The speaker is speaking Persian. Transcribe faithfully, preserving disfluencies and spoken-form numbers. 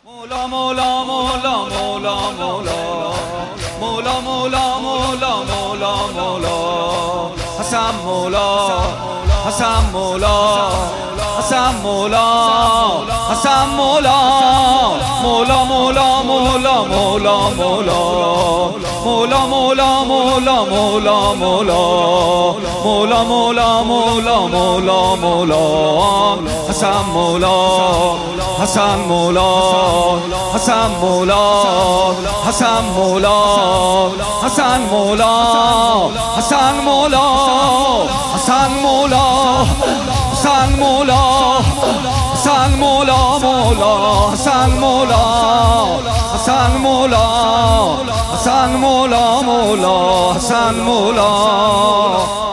مولا مولا مولا مولا مولا مولا مولا مولا مولا مولا حسن مولا حسن مولا حسن مولا حسن مولا مولا مولا مولا مولا مولا مولا مولا مولا مولا مولا مولا مولا مولا مولا مولا حسن مولا حسن مولا حسن مولا حسن مولا حسن مولا حسن مولا حسن مولا حسن مولا حسن مولا مولا حسن مولا حسن مولا حسن مولا مولا حسن مولا